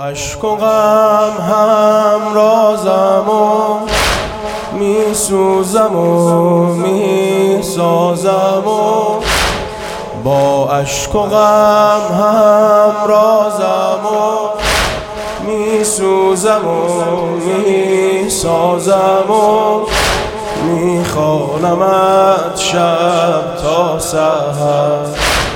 عشق و غم همرازم و می سوزم و می سازم و با عشق و غم همرازم و می سوزم و می سازم و می خوانمت شب تا سحر.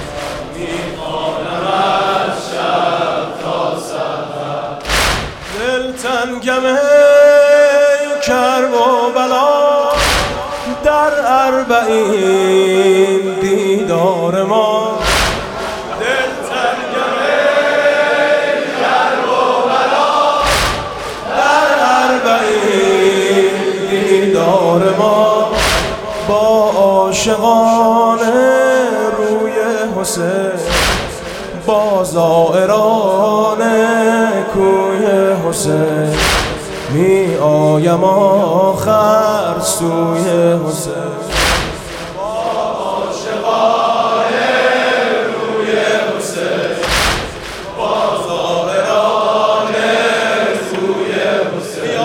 تنگم کرب و بلا در اربعین دیدار ما. دل تنگم کرب و بلا در اربعین دیدار ما. با عاشقان روی حسین با زائران کوی حسین می آیم آخر سوی حسین. با عاشقان روی حسین با زائران کوی حسین می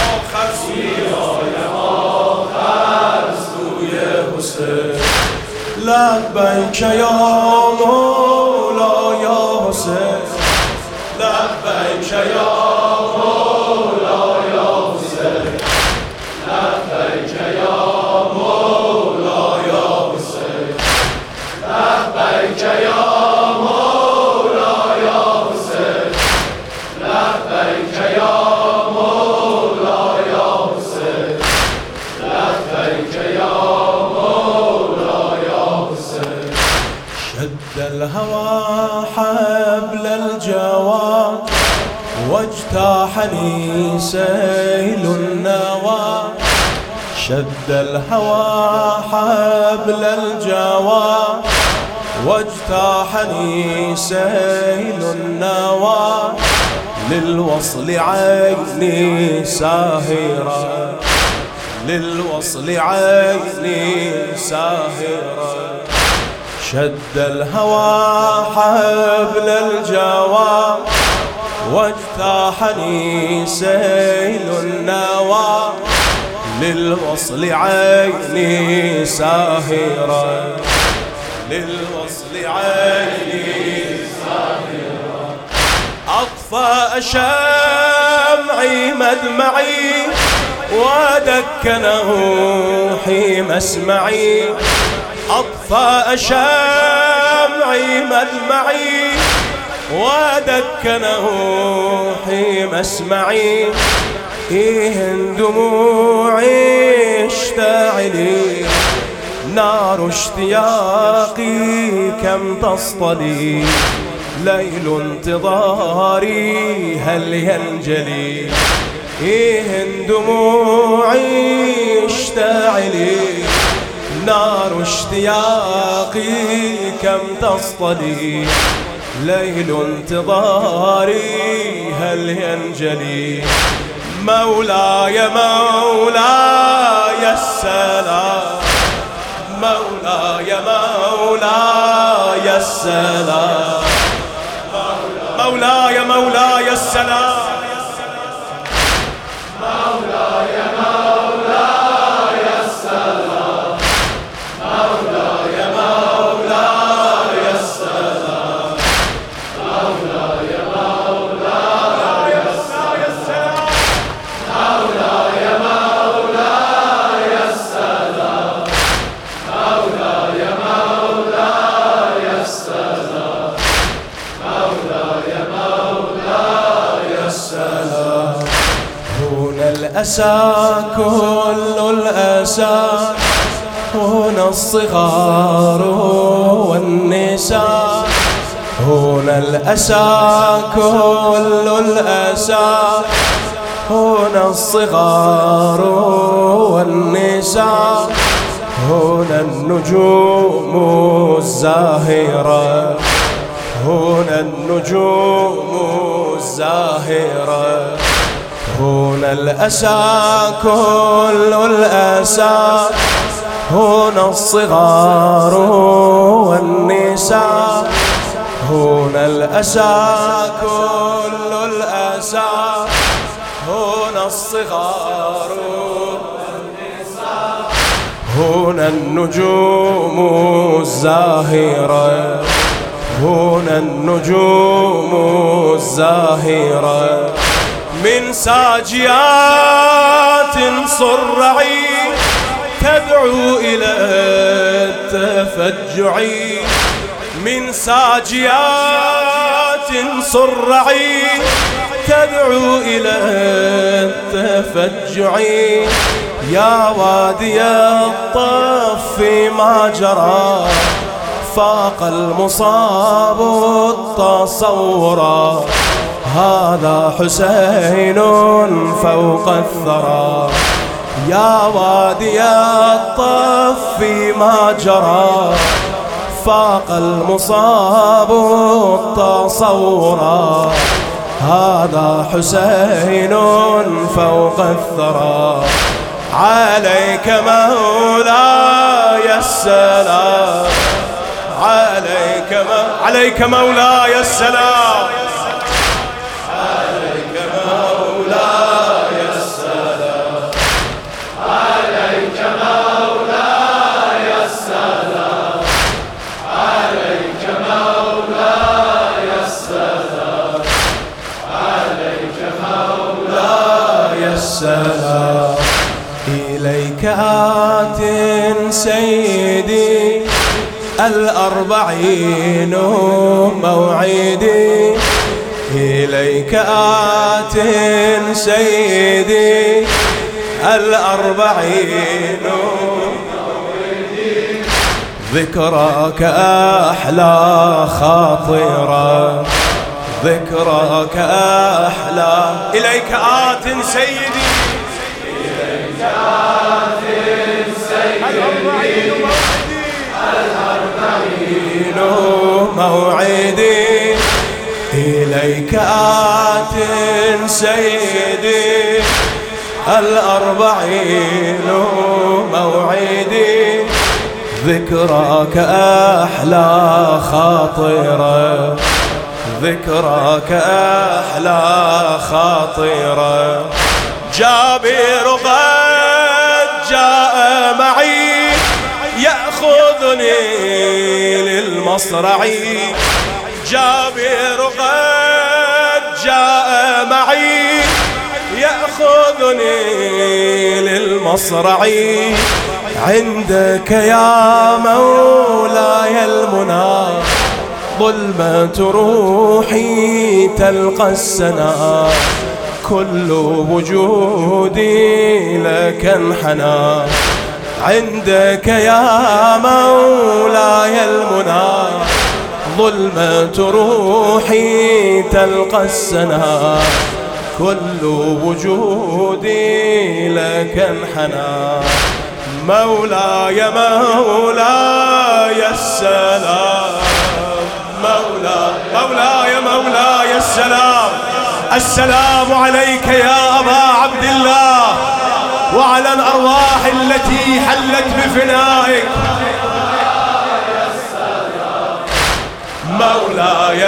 آیم آخر سوی حسین. لبیک یا مولا یا حسین لبیک یا مولا یا حسین لبیک یا مولا یا حسین لبیک یا مولا یا حسین لبیک یا مولا یا حسین لبیک یا مولا یا حسين. شد الهوى حبل الجوى واجتاحني سيل النوى. شد الهوى حبل الجوى واجتاحني سيل النوى. للوصل عيني ساهرة للوصل عيني ساهرة. شد الهوى حبل الجوى واجتاحني سيل النوى. للوصل عيني ساهرة للوصل عيني ساهرة. أطفأ شمعي مدمعي ودكنه حين مسمعي. أطفأ شمعي مدمعي ودكنه حين مسمعي. إيهن دموعي اشتعلي نار اشتياقي كم تصطلي. ليل انتظاري هل ينجلي. إيهن دموعي اشتعلي نار اشتياقي كم تصطلي. ليل انتظاري هل ينجلي. مولاي مولاي السلام مولاي مولاي السلام مولاي مولاي السلام مولاي مولاي السلام مولاي مولاي السلام مولاي مولاي السلام مولاي مولاي السلام مولاي مولاي السلام مولاي مولاي السلام. هنا الأسى كل الأسى هنا الصغار والنساء. هنا الأسى كل الأسى هنا الصغار والنساء. هنا النجوم الزاهرة هنا النجوم الزاهرة. هنا الأسى كل الأسى هنا الصغار والنساء. هنا الأسى كل الأسى والرؤساء، هنا الصغار هنا النجوم الزاهرة، هنا النجوم الزاهرة، من ساجيات صرعي تدعو إلى التفجع، من ساجيات صرعي تدعو إلى التفجع، يا وادي الطف ما جرى فاق المصاب التصورا، هذا حسين فوق الثرى، يا وادي الطف ما جرى فاق المصاب التصورا، هذا حسين فوق الثرى، عليك مولاي السلام، عليك مولاي السلام، عليك مولاي السلام، عليك مولاي السلام، عليك مولاي السلام، عليك مولاي السلام، إليك آت سيدي الأربعين موعدي، إليك آت سيدي الأربعين موعدي، ذكراك أحلى خاطرة، ذكراك أحلى، إليك آت سيدي، إليك آت سيدي الأربعين موعدي، إليك آت سيدي الأربعين موعدي، ذكراك أحلى خاطرة، ذكراك أحلى خاطرة، جابر قد جاء معي يأخذني للمصرع، جابر قد جاء معي يأخذني للمصرع، عندك يا مولاي المنى ظلمة روحي تلقى السنا، كل وجودي لك انحنى، عندك يا مولاي المنى ظلمة روحي تلقى السنا، كل وجودي لك انحنى، مولاي مولاي السلام، مولاي السلام، السلام عليك يا أبا عبد الله وعلى الأرواح التي حلت بفنائك، مولاي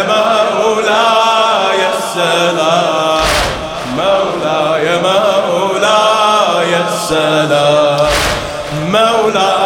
السلام، مولاي السلام، مولاي